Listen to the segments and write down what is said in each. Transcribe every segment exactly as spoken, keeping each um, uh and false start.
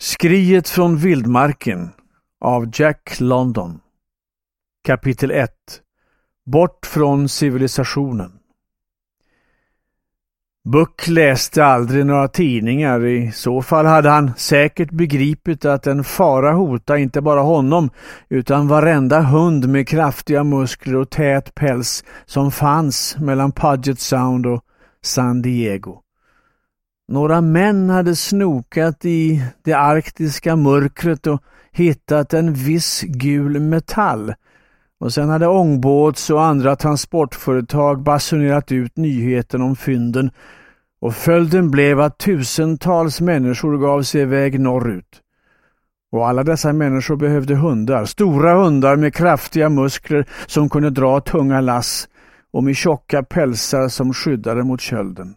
Skriet från vildmarken av Jack London. Kapitel ett. Bort från civilisationen. Buck läste aldrig några tidningar. I så fall hade han säkert begripit att en fara hotade inte bara honom utan varenda hund med kraftiga muskler och tät päls som fanns mellan Puget Sound och San Diego. Några män hade snokat i det arktiska mörkret och hittat en viss gul metall. Och sen hade ångbåts och andra transportföretag basunerat ut nyheten om fynden. Och följden blev att tusentals människor gav sig iväg norrut. Och alla dessa människor behövde hundar. Stora hundar med kraftiga muskler som kunde dra tunga lass och med tjocka pälsar som skyddade mot kölden.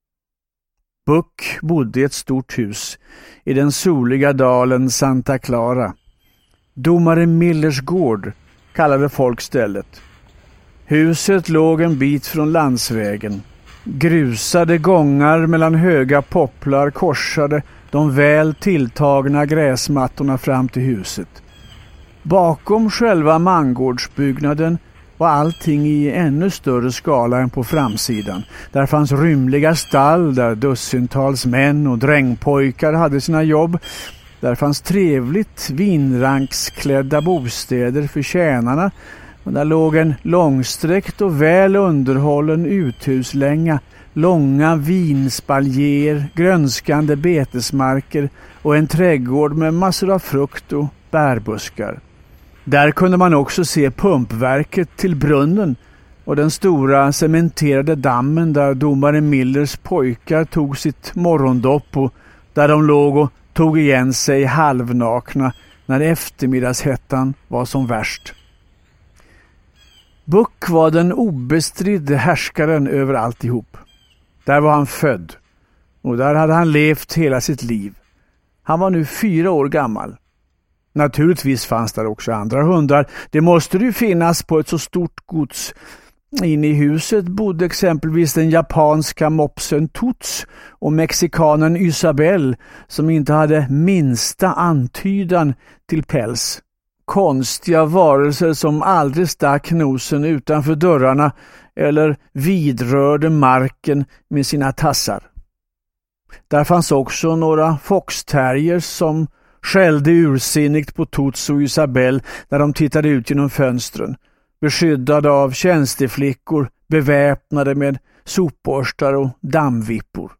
Buck bodde i ett stort hus i den soliga dalen Santa Clara. Domare Millers gård kallade folk stället. Huset låg en bit från landsvägen. Grusade gångar mellan höga popplar korsade de väl tilltagna gräsmattorna fram till huset. Bakom själva mangårdsbyggnaden var allting i ännu större skala än på framsidan. Där fanns rymliga stall där dussintals män och drängpojkar hade sina jobb. Där fanns trevligt vinranksklädda bostäder för tjänarna. Och där låg en långsträckt och väl underhållen uthuslänga, långa vinspaljer, grönskande betesmarker och en trädgård med massor av frukt och bärbuskar. Där kunde man också se pumpverket till brunnen och den stora cementerade dammen där domare Millers pojkar tog sitt morgondopp och där de låg och tog igen sig halvnakna när eftermiddagshettan var som värst. Buck var den obestridde härskaren över alltihop. Där var han född och där hade han levt hela sitt liv. Han var nu fyra år gammal. Naturligtvis fanns där också andra hundar. Det måste ju finnas på ett så stort gods. Inne i huset bodde exempelvis den japanska mopsen Toots och mexikanen Isabel som inte hade minsta antydan till päls. Konstiga varelser som aldrig stack nosen utanför dörrarna eller vidrörde marken med sina tassar. Där fanns också några foxterriers som skällde ursinnigt på Toots och Isabel när de tittade ut genom fönstren, beskyddade av tjänsteflickor beväpnade med sopborstar och dammvippor.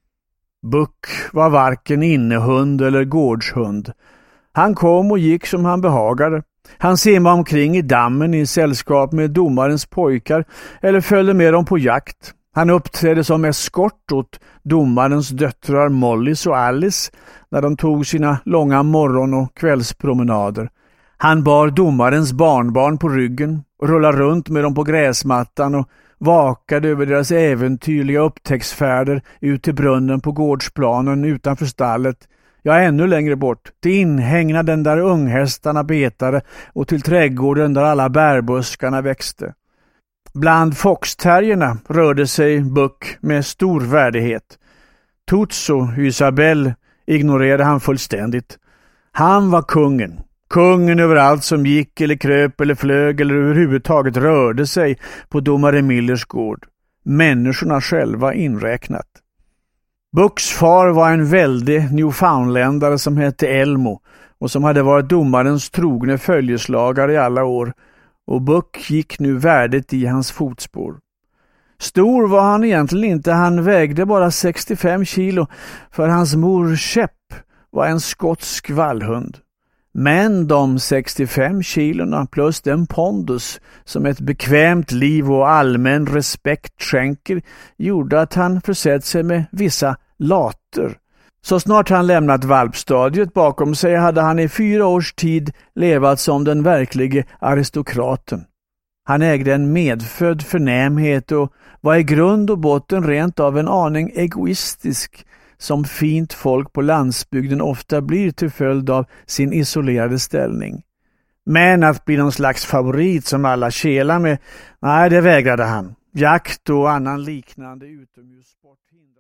Buck var varken innehund eller gårdshund. Han kom och gick som han behagade. Han simmade omkring i dammen i sällskap med domarens pojkar eller följde med dem på jakt. Han uppträdde som eskort åt domarens döttrar Mollys och Alice när de tog sina långa morgon- och kvällspromenader. Han bar domarens barnbarn på ryggen och rullade runt med dem på gräsmattan och vakade över deras äventyrliga upptäcktsfärder ut till brunnen på gårdsplanen utanför stallet. Ja, ännu längre bort, till inhägnaden där unghästarna betade och till trädgården där alla bärbuskarna växte. Bland foxterrierna rörde sig Buck med stor värdighet. Toots och Isabel ignorerade han fullständigt. Han var kungen. Kungen över allt som gick eller kröp eller flög eller överhuvudtaget rörde sig på domare Millers gård. Människorna själva inräknat. Bucks far var en väldig Newfoundländare som hette Elmo och som hade varit domarens trogne följeslagare i alla år. Och Buck gick nu värdet i hans fotspår. Stor var han egentligen inte, han vägde bara sextiofem kilo för hans mor Shep var en skotsk vallhund. Men de sextiofem kilorna plus den pondus som ett bekvämt liv och allmän respekt skänker gjorde att han försett sig med vissa later. Så snart han lämnat valpstadiet bakom sig hade han i fyra års tid levat som den verkliga aristokraten. Han ägde en medfödd förnämhet och var i grund och botten rent av en aning egoistisk som fint folk på landsbygden ofta blir till följd av sin isolerade ställning. Men att bli någon slags favorit som alla kelar med, nej, det vägrade han. Jakt och annan liknande utomhussport